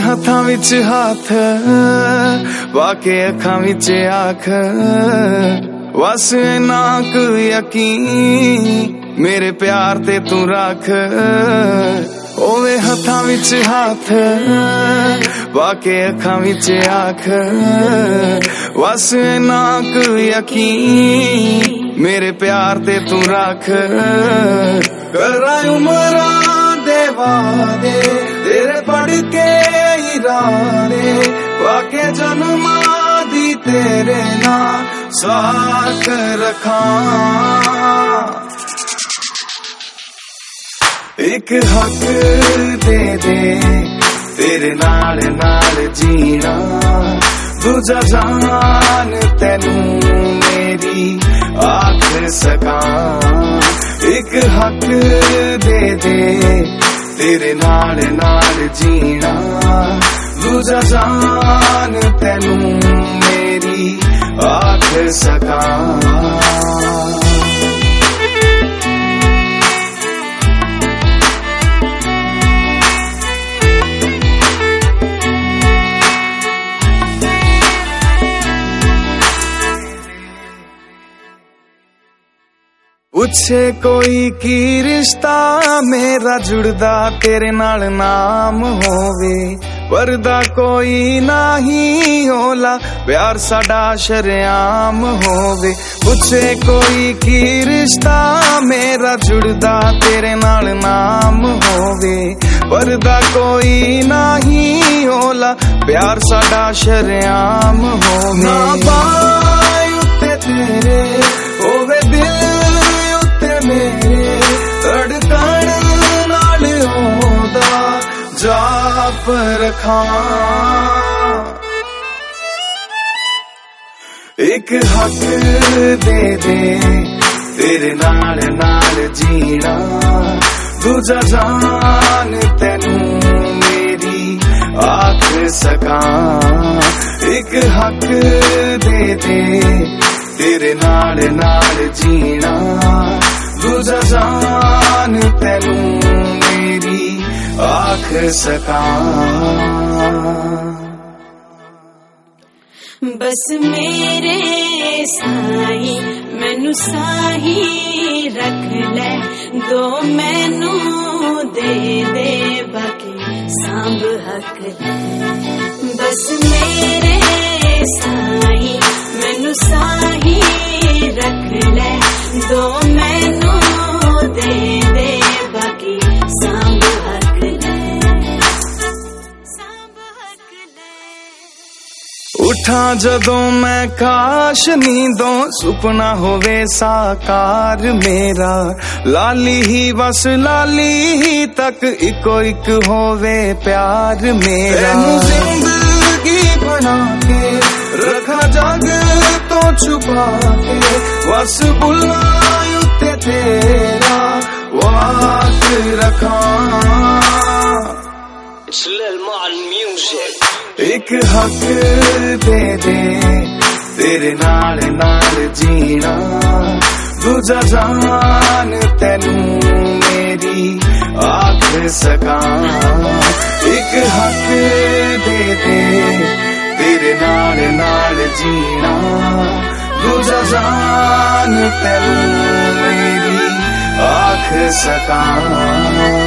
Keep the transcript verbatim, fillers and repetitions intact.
हथां विच हाथ वाके अखां विच आख बस ना क यकीन मेरे प्यार ते तू रख ओवे हथां विच हाथ वाके अखां विच आख बस ना क यकीन मेरे प्यार ते तू रख करा उमरा दे वादे तेरे पढ़ के इरादे वाके जन्मा दी तेरे ना साथ रखा एक हक दे दे तेरे नाल नाल जीना दूजा जान तेनू मेरी आख सका एक हक दे दे तेरे नाल नाल जीना दूजा जान तेनू मेरी आख सका पूछे कोई की रिश्ता मेरा जुड़दा तेरे नाल नाम होवे वरदा कोई नहीं होला प्यार साडा शरेआम होवे पूछे कोई की रिश्ता मेरा जुड़दा तेरे नाल नाम होवे वरदा कोई नहीं होला प्यार साडा शरेआम होवे ना बाय उत्ते तेरे होवे दिल मेरे धड़कन नाल होदा जाप रखा एक हक दे दे तेरे नाल नाल जीना दूजा जान तेनू मेरी आख सका एक हक दे दे तेरे नाल नाल जीना दूजा जान तेनू मेरी आख सका बस मेरे साई मैनू साही रख ले दो मैनू दे दे बाकी सांभ हक ले बस मेरे साई मैनू साही रख ले दो मैनू दे दे बाकी सांभ हक ले सांभ हक ले उठा जदों मैं काश नींदों सुपना होवे साकार मेरा लाली ही बस लाली ही तक इको एक होवे प्यार मेरा जिंदगी बना के रखा जग तो छुपा के बस बुलायूं ते तेरा वाक रखा एक हक दे दे तेरे नाल नाल जीना दूजा जान तेनू मेरी आख सका एक हक दे दे तेरे नाल नाल जीना दूजा जान तेनू मेरी आख सका।